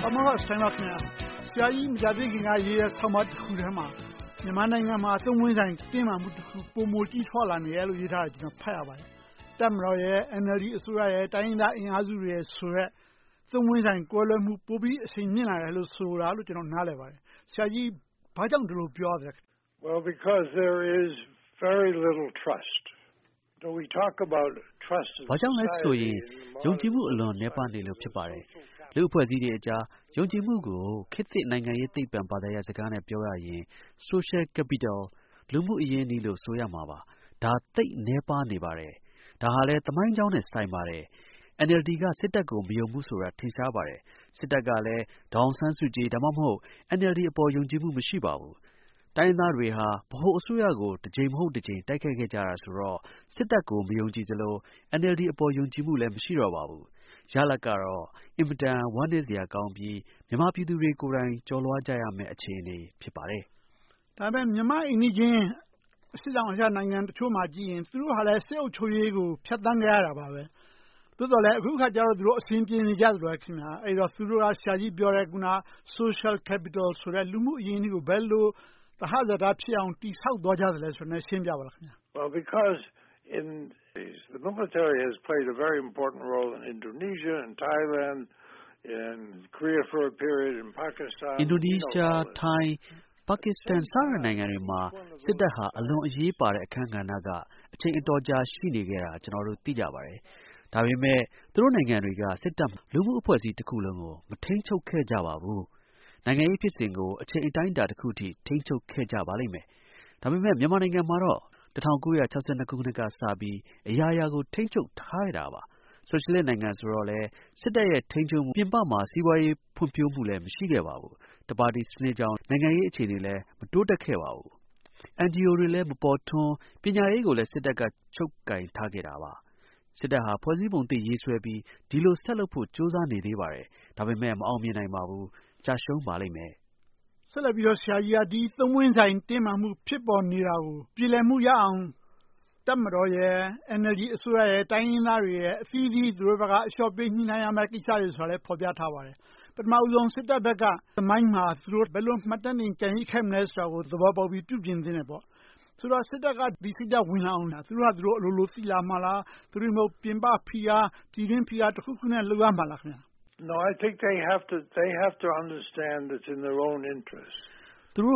Amara Sanakna, Sai Mjadinga years how much Hudama, the Mananga, some ways and Tima Pomochi Holland, Yellow Yard in a Payaway. Tamroye, Energy Suraya, Taina in Azure Sure, some ways and Kolam Pubi, Sinina, Hello Sura, looking on Naleva. Sai Pajam to Pure. Well, because there is very little trust. So we talk about trust in society. Yonjimu alone never knew Pipare. Lupazidia, Yonjimugo, Kitty Nangayeti Pampada Yazakana Pioraye, Social Capital, Lumu Yenilo Soyamava, Da Tate Nepa Nibare, Tahale, the Mind John is Simare, and Eldiga Sitago Biomusura Tisabare, Sitagale, Don Sansuji Damamo, and Eldi Apo Yonjimu Mishibabu. Taina Reha, Poho Suyago, the Jame Ho de Jane, Takajara Suro, Sitako, Myonjilo, and Eldi Apo Yonjimu Lem Shirababu. Jalakaro, Imita, one is the Akambi, Yamapidu Rekuran, Jolwa Jayame Achene, Pipare. Taben Yama Inijin, Sidan Janang, Chumaji, and through Haleseo Choyego, Chatangara. Who had Sinti in Jazrakina, either through Shadi Bioreguna, social capital, Suralumu, Yinu, Bello. Well, because the military has played a very important role in Indonesia and Thailand, in Korea for a period, in Pakistan. Indonesia, Thai, Pakistan, Saranangarima, Sidaha, alone ye par a Kanganaga, a chain doja, Shinigera, General Tijabare. Tavime, Dronangariga, Sitam, Lumu Posi to Kulamo, Matancho Kejawabu. Nanga Episingo, a chain dined kuti, Tincho Keja Balime. Tamime Yamananga Maro, the Tanguya Chasanakunaga Sabi, a Yayago Tincho Tairava. Socially Nangas Role, Sidaya Tincho Pimbama, Siway Pumpumulem, Shigawabu, the body Snejown, Nanga Chinile, Matuta Kewau. And you relay Porton, Pinaego, Sidaga Chokai Tagerawa. Sidaha Posibunti Yiswebi, Dilo Salopu, Josani Divare, Tavimem Almina Mabu. Chashon Balime. Celebio Shayadi, the winds in Timamu, Pipon Nirau, Pilemu Yang, Tamaroye, Energy Sue, Tainari, Fidi, Rubaga, Shopping in Ayamakisari, Pobiataware. But Mauzon Sitabega, the Mima through Bellum Matanin, can he come Nestra with the Bobo with two gins in a boat. So I said I got Bisida Winona, through Lulucilla Mala, through Pimba Pia, Tirin Pia, Hukuna Lugamalakna. No, I think they have to understand it's in their own interest. Through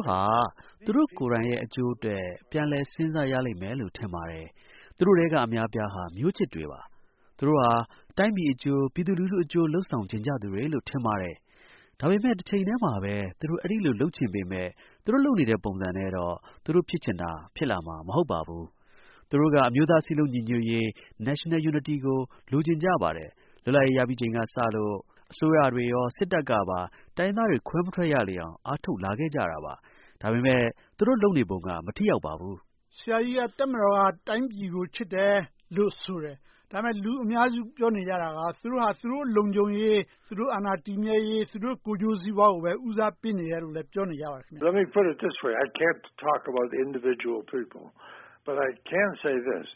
Kuraya Jude, Piale Sinza Yali Melu Temare, through Rega Miabiaha, Muchidriva. Through Timey Ju, Pidulu Ju Lusong Jinja Relu Temare. Tavi met Chainamabe, through Adilu Luchimbe, through Luni de Bomzanero, through Pichena, Pilama, Mahobabu. Through Muda Silu Ninuye, National Unity Go, Lujin Jabare, Lula Yabijinga Salo. Suari or Sidagaba, Dinari Quemtrayalian, Atu Lage Jaraba, Tavime, through Loni Bunga, Matia Babu. Shaya Tamara, time you chide, Lusure. Tame Lu Miazu Johnny Yara, through Longjoye, through Anatimia, through Kujuziwa, where Uza Pinir left Johnny Yara. Let me put it this way, I can't talk about individual people, but I can say this.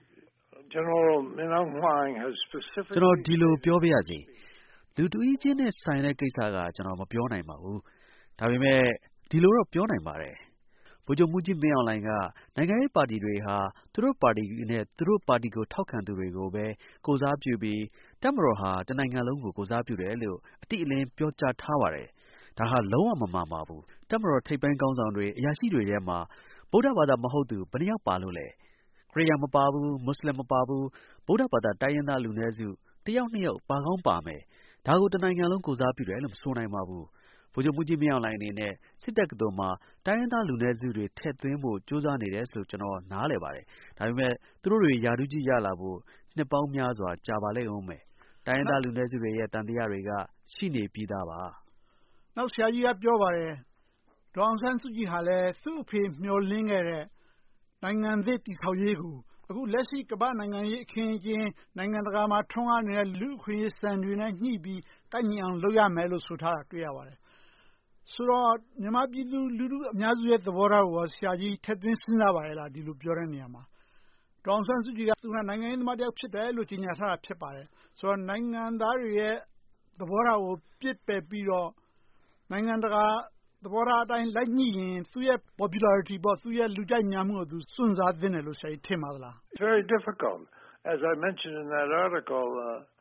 General Minang Huang has specifically... General Dilo Pioviazi. Lutuijin is signed a Kisaga, General Pionai Mahu. Tavime, Diloro Pionai Mare. Pujomuji Meolanga, Nagai Party Reha, Through Party in a Through Party go Tokan to Regobe, goes up to be Tamaroha, the Nangalungu goes up to the Elu, a Tilin Piocha Taware. Taha Loa Mamabu, Tamaro Tapan Gonzandre, Yashidre Yama, Bodavada Mahodu, Bania Palule. Kriyama Babu, Muslim Babu, Bodavada Diana Lunezu, Tianio, Bagom Bame. Tago the Nangalun goes up to the Elm Sonai Mabu. Pujomuji Meoline in a Sidak Doma, Diana Lunezu, Tetremo, Josani Esluchano, Nalevare. Time through Yaruji Yalabu, Nepal Miazwa, Javale Ome. Diana Lunezu yet and the Ariga, Shini Pidava. Now Shaya Piovare, Don Sansuji Hale, Supi, Miolingere, Nanganzet is how you. Lesi Cabana King, Nangarama Tonga, Luke, Sandrina, Nibi, Tanyan, Loya Melo Sutara, Triaware. So, Namabi Lulu, Nazu at the water was Shaji, Tedrin Sinavara, Dilu Puraniama. Don Sansuji, Nangan Madia Chita, looking at her Pepare. So, Nangandaria သဘောထားကိုပြစ်ပယ်ပြီးတော့နိုင်ငံတကာသဘောထားအတိုင်းလိုက်ညှိရင်သူ့ရဲ့ popularity ပေါ့သူ့ရဲ့လူကြိုက်များမှုကိုသူစွန့်စားသင့်တယ်လို့ဆရာကြီးထင်ပါသလား It's very difficult. As I mentioned in that article,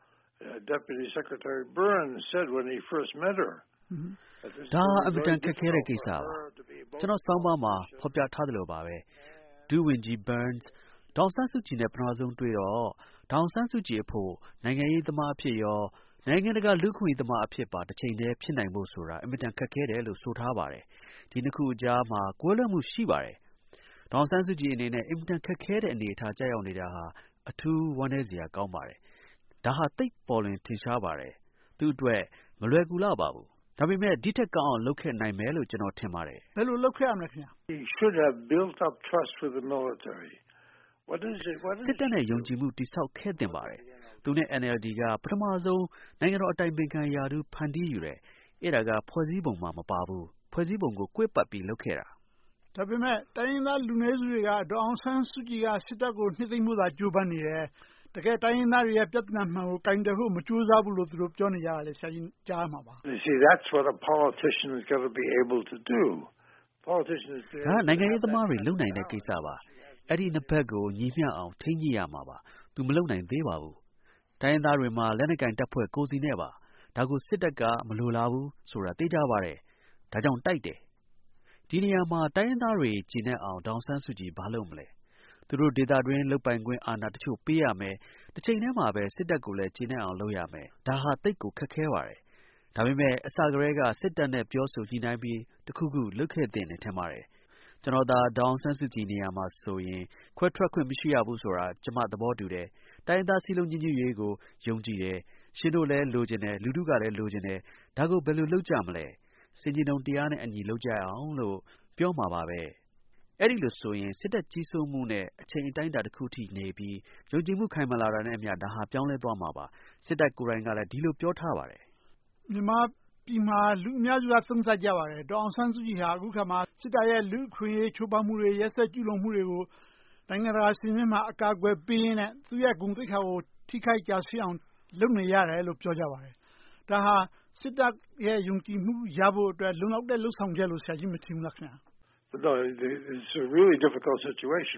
Deputy Secretary Burns said when he first met her. ဒါအမတန်ခက်ခဲတဲ့ကိစ္စပါကျွန်တော်ဆောင်းပါးမှာဖော်ပြထားသလိုပါပဲဒူဝင်ကြီး Burns ဒေါအောင်ဆန်းစုကြည်နဲ့ပထမဆုံးတွေ့တော့ဒေါအောင်ဆန်းစုကြည်အဖို့နိုင်ငံရေးသမားအဖြစ်ရောနိုင်ငံတကာလူ့အခွင့်အရေးသမားအဖြစ်ပါတစ်ချိန်တည်းဖြစ်နိုင်ဖို့ဆိုတာအမတန်ခက်ခဲတယ်လို့ဆိုထားပါတယ်ဒီနှစ်ခုအကြားမှာကွဲလွဲမှုရှိပါတယ်ဒေါအောင်ဆန်းစုကြည်အနေနဲ့အမတန်ခက်ခဲတဲ့အနေအထားကြာရောက်နေတာဟာအထူးဝမ်းနည်းစရာကောင်းပါတယ်ဒါဟာသိပ်ပေါ်လွင်ထင်ရှားပါတယ်သူ့အတွက်မလွယ်ကူလှပါဘူးဒါပေမဲ့ဒီထက်ကောင်းအောင်လုပ်ခဲ့နိုင်မယ်လို့ကျွန်တော်ထင်ပါတယ်ဘယ်လိုလုပ်ခဲ့ရမလဲခင်ဗျာ He should have built up trust with the military. What is it? စစ်တပ်နဲ့ယုံကြည်မှုတည်ဆောက်ခဲ့တင်ပါတယ်သူနဲ့ NLD ကပထမဆုံးနိုင်ငံတော်အတိုင်ပင်ခံရာထူးဖန်တီးယူတယ်အဲ့ဒါကဖွဲ့စည်းပုံမှာမပါဘူးဖွဲ့စည်းပုံကိုကွဲပတ်ပြီးလုပ်ခဲ့တာဒါပေမဲ့တိုင်းရင်းသားလူနည်းစုတွေကဒေါအောင်ဆန်းစုကြည်ကစစ်တပ်ကိုနှစ်သိမ့်မှုသာကြိုးပမ်းနေတယ်တကယ်တိုင်းရင်းသားတွေရဲ့ပြဿနာမှန်ကိုကင်တယ်ဖို့မကြိုးစားဘူးလို့သူတို့ပြောနေကြတယ်ဆရာကြီးကြားမှာပါ You see, that's what a politician is going to be able to do. Politicians ဒါနိုင်ငံရေးသမားတွေလုပ်နိုင်တဲ့ကိစ္စပါအဲ့ဒီနှစ်ဘက်ကိုညီမျှအောင်ထိန်းညှိရမှာပါသူမလုပ်နိုင်သေးပါဘူးတိုင်းရင်းသားတွေမှာလက်နက်ကင်တပ်ဖွဲ့ကိုစီနဲ့ပါဒါကိုစစ်တပ်ကမလိုလားဘူးဆိုတာသိကြပါတယ်ဒါကြောင့်တိုက်တယ်ဒီနေရာမှာတိုင်းရင်းသားတွေကျင့်တဲ့အောင်ဒေါအောင်ဆန်းစုကြည်ဘာလုပ်မလဲသူတို့ဒေသတွင်းလုတ်ပိုင်ခွင့်အာဏာတချို့ပေးရမယ်တစ်ချိန်တည်းမှာပဲစစ်တပ်ကိုလည်းကျင့်တဲ့အောင်လုပ်ရမယ်ဒါဟာသိပ်ကိုခက်ခဲပါတယ်ဒါပေမဲ့အစကတည်းကစစ်တပ်နဲ့ပြောဆိုညှိနှိုင်းပြီးတခုခုလုပ်ခဲ့တဲ့နေထင်ပါတယ်ကျွန်တော်သာဒေါအောင်ဆန်းစုကြည်နေရာမှာဆိုရင်ခွဲထွက်ခွင့်မရှိရဘူးဆိုတာကျွန်မသဘောတူတယ်တိုင်းသားစည်းလုံးညီညွတ်ရေးကိုယုံကြည်တယ်ရှင်တို့လည်းလိုချင်တယ်လူထုကလည်းလိုချင်တယ်ဒါကိုဘယ်လိုလုပ်ကြမလဲစင်ကြီးတုံတရားနဲ့အညီလုပ်ကြအောင်လို့ပြောမှာပါပဲအဲ့ဒီလိုဆိုရင်စစ်တပ်ကြီးစိုးမှုနဲ့အချိန်အတိုင်းအတာတစ်ခုထိနေပြီးယုံကြည်မှုခိုင်မာလာတာနဲ့အမျှဒါဟာပြောင်းလဲသွားမှာပါစစ်တပ်ကိုယ်တိုင်ကလည်းဒီလိုပြောထားပါတယ်မြန်မာပြည်မှာလူအများစုကသုံးသပ်ကြပါတယ်ဒေါအောင်ဆန်းစုကြည်ဟာအခုခါမှာစစ်တပ်ရဲ့လူ့အခွင့်အရေးချိုးဖောက်မှုတွေရက်စက်ကျူးလွန်မှုတွေကိုနိုင်ငံတကာစင်မြင့်မှာအကာအကွယ်ပေးရင်းနဲ့သူ့ရဲ့ဂုဏ်သိက္ခာကိုထိခိုက်ကြဆင်းအောင်လုပ်နေရတယ်လို့ပြောကြပါတယ်ဒါဟာစစ်တပ်ရဲ့ယုံကြည်မှုရဖို့အတွက်လုံလောက်တဲ့လှုပ်ဆောင်ချက်လို့ဆရာကြီးမထင်ဘူးလားခင်ဗျာ No, it's a really difficult situation.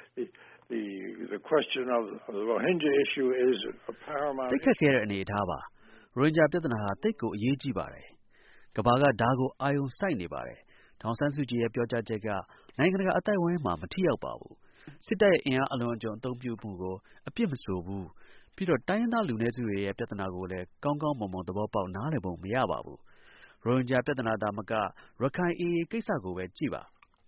The question of the Rohingya issue is a paramount. တိတ်ခတ်ခဲ့တဲ့အနေအထားပါရိုဟင်ဂျာပြဿနာဟာတိတ်ကိုအရေးကြီးပါတယ်ကမ္ဘာကဒါကိုအာရုံစိုက်နေပါတယ်ဒေါအောင်ဆန်းစုကြည်ရဲ့ပြောကြားချက်ကနိုင်ငံတကာအသိုက်အဝန်းမှာမထိရောက်ပါဘူးစစ်တပ်ရဲ့အင်အားအလွန်အကျွံအသုံးပြုမှုကိုအပြစ်မဆိုဘူးပြီးတော့တိုင်းရင်းသားလူနည်းစုတွေရဲ့ပြဿနာကိုလည်းကောင်းကောင်းမွန်မွန်သဘောပေါက်နားလည်ပုံမရပါဘူးရိုဟင်ဂျာပြဿနာသာမကရခိုင် AA ကိစ္စကိုပဲကြည့်ပါ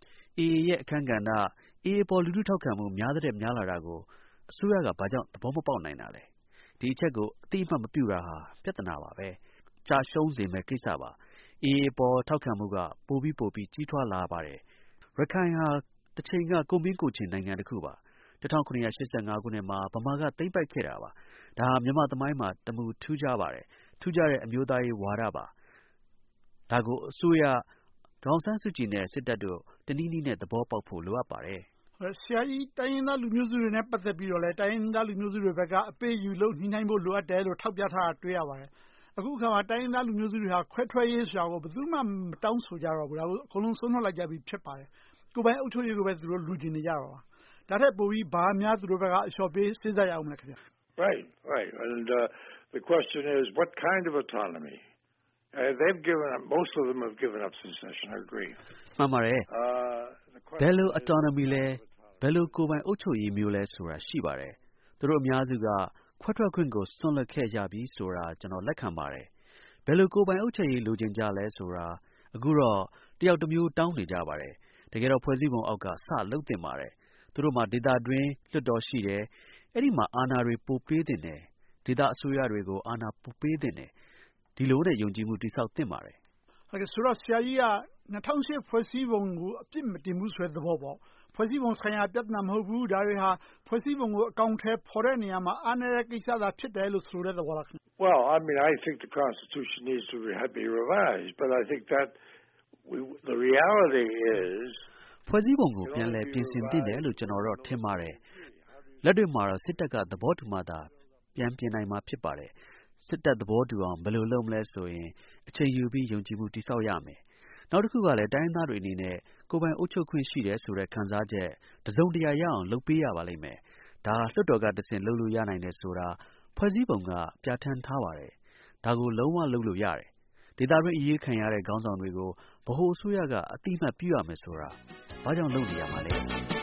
AA ရဲ့အခန်းကဏ္ဍ AA ပေါ်လူထုထောက်ခံမှုများတဲ့များလာတာကိုအစိုးရကဘာကြောင့်သဘောမပေါက်နိုင်တာလဲဒီအချက်ကိုအတိအမှတ်မပြုတာဟာပြဿနာပါပဲကြာရှုံးစေမဲ့ကိစ္စပါ AA ပေါ်ထောက်ခံမှုကပိုပြီးကြီးထွားလာပါတယ်ရခိုင်ဟာတစ်ချိန်ကကိုမင်းကိုချင်းနိုင်ငံတစ်ခုပါ1985ခုနှစ်မှာဗမာကသိမ်းပိုက်ခဲ့တာပါဒါဟာမြန်မာသမိုင်းမှာတမူထူးခြားပါတယ်ထူးခြားတဲ့အမျိုးသားရေးဝါဒပါဒါကိုအစိုးရဒေါအောင်ဆန်းစုကြည်နဲ့စစ်တပ်တို့တနည်းနည်းနဲ့သဘောပေါက်ဖို့လိုအပ်ပါတယ်ဆရာကြီးတိုင်းရင်းသားလူမျိုးစုတွေနဲ့ပတ်သက်ပြီးတော့လဲတိုင်းရင်းသားလူမျိုးစုတွေဘက်ကအပေးယူလို့ညှိနှိုင်းဖို့လိုအပ်တယ်လို့ထောက်ပြထားတာတွေ့ရပါတယ်အခုခါမှာတိုင်းရင်းသားလူမျိုးစုတွေဟာခွဲထွက်ရေးဆိုတာကိုဘယ်သူမှမတောင်းဆိုကြတော့ဘူးဒါကိုအကုန်လုံးဆုံးဖြတ်လိုက်ကြပြီဖြစ်ပါတယ်ကိုယ်ပိုင်အုပ်ချုပ်ရေးကိုပဲသူတို့လူချင်နေကြတော့ပါဒါထက်ပိုပြီးဘာများသူတို့ဘက်ကအလျှော့ပေးစဉ်းစားရအောင်မလဲခင်ဗျ Right. And the question is, what kind of autonomy? They've given up, most of them have given up secession, I agree. မှန်ပါတယ်ဘယ်လို autonomy လဲဘယ်လိုကိုယ်ပိုင်အုပ်ချုပ်ရေးမျိုးလဲဆိုတာရှိပါတယ်သူတို့အများစုကခွဲထွက်ခွင့်ကိုစွန့်လွတ်ခဲ့ကြပြီဆိုတာကျွန်တော်လက်ခံပါတယ်ဘယ်လိုကိုယ်ပိုင်အုပ်ချုပ်ရေးလိုချင်ကြလဲဆိုတာအခုတော့တယောက်တစ်မျိုးတောင်းနေကြပါတယ်တကယ်တော့ဖွဲ့စည်းပုံအောက်ကစလုပ်တင်ပါတယ်သူတို့မှာဒေသတွင်းလွှတ်တော်ရှိတယ်အဲ့ဒီမှာအာဏာတွေပိုပေးတင်တယ်ဒေသအစိုးရတွေကိုအာဏာပိုပေးတင်တယ်ဒီလိုနဲ့ယုံကြည်မှုတည်ဆောက်တင်ပါတယ်ဟုတ်ကဲ့ဆိုတော့ဆရာကြီးက2008ဖွဲ့စည်းပုံကိုအပြစ်မတင်ဘူးဆိုတဲ့သဘောပေါ့ဖွဲ့စည်းပုံဆိုင်ရာပြဿနာမဟုတ်ဘူးဒါတွေဟာဖွဲ့စည်းပုံကိုအကောင်အထည်ဖော်တဲ့နေရာမှာအားနည်းတဲ့ကိစ္စသာဖြစ်တယ်လို့ဆိုတဲ့သဘောလားခင်ဗျ Well, I mean, I think the Constitution needs to be revised, but I think that the reality is ဖွဲ့စည်းပုံကိုပြန်လည်ပြင်ဆင်သင့်တယ်လို့ကျွန်တော်တော့ထင်ပါတယ်လက်တွေ့မှာတော့စစ်တပ်ကသဘောတူမှသာပြန်ပြင်နိုင်မှာဖြစ်ပါတယ်စစ်တပ်သဘောတူအောင်ဘယ်လိုလုပ်မလဲဆိုရင်အချိန်ယူပြီးယုံကြည်မှုတည်ဆောက်ရမယ်နောက်တစ်ခုကလည်းတိုင်းရင်းသားတွေအနေနဲ့ကိုယ်ပိုင်အုပ်ချုပ်ခွင့်ရှိတယ်ဆိုတဲ့ခံစားချက်တစ်စုံတစ်ရာရအောင်လုပ်ပေးရပါလိမ့်မယ်ဒါလွှတ်တော်ကတစ်ဆင့်လုပ်လို့ရနိုင်တယ်ဆိုတာဖွဲ့စည်းပုံကပြဋ္ဌာန်းထားပါတယ်ဒါကိုလုံးဝလုပ်လို့ရတယ်ဒေသတွင်းအရေးခံရတဲ့ခေါင်းဆောင်တွေကိုဗဟိုအစိုးရကအတိအမှတ်ပြုရမယ်ဆိုတာဘာကြောင့်လုပ်နေရမှာလဲ